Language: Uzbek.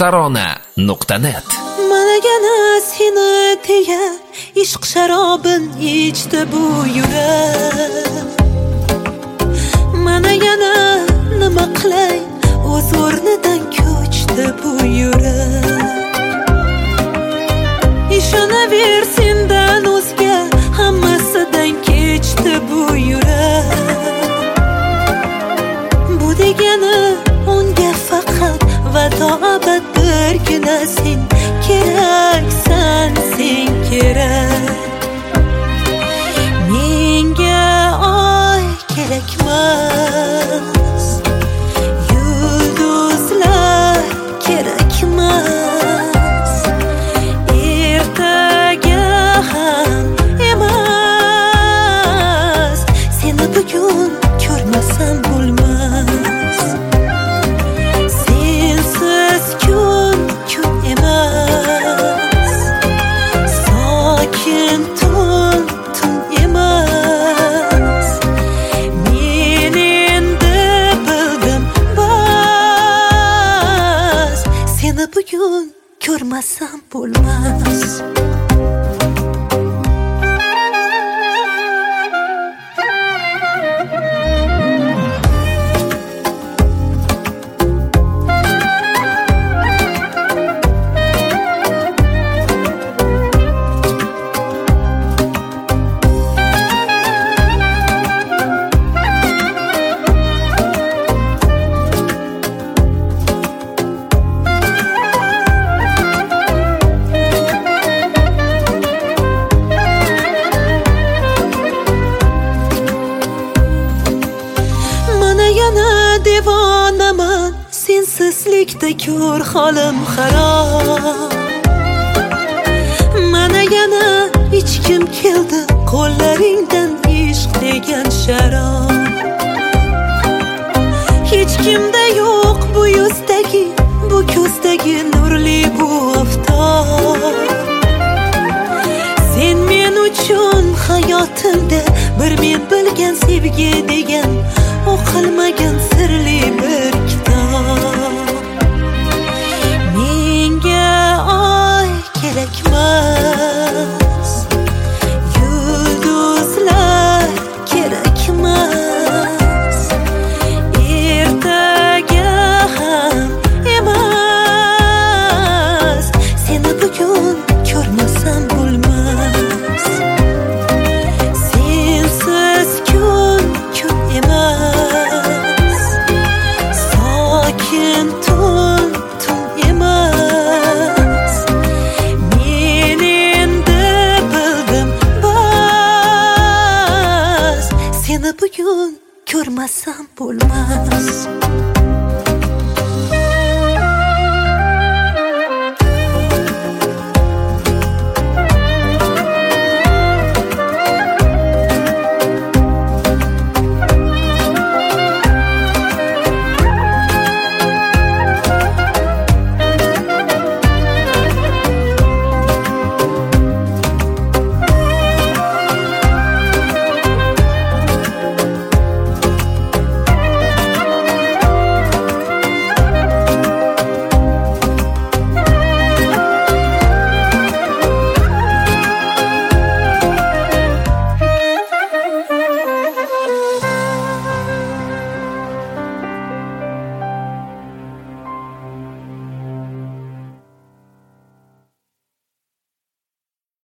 tarona.net. Mana yana seni deya ishq sharobin ichdi bu yurak. Mana yana nima qilay, o'z o'rnidan ko'chdi bu yurak. Ishonaver, sendan o'zga hammasidan kechdi bu yurak. Bu degani unga faqat vado abad birgina sen keraksan, sen kerak. Menga oy kerakmas, yulduzlar kerakmas, ertaga ham emas. Seni bugun ko'rmasam bo'lmas. Sensiz kun emas, sokin tun emas. Men endi bildim bas, seni bugun ko'rmasam bo'lmas. Yana devonaman, sensizlikda ko'r holim xarob. Mana yana ichkim keldi qo'llaringdan ishq degan sharob. Hech kimda yo'q bu yuzdagi, bu ko'zdagi nurli bu oftob. Sen men uchun hayotimda bir men bilgan sevgi degan, o'qilmagan sirli bir kitob. Menga oy kerakmas, yulduzlar kerakmas, ertaga ham emas. Seni bugun ko'rmasam bo'lmas. Sensiz kun emas, sokin tun emas. Men endi bildim bas, seni bugun ko'rmasam bo'lmas.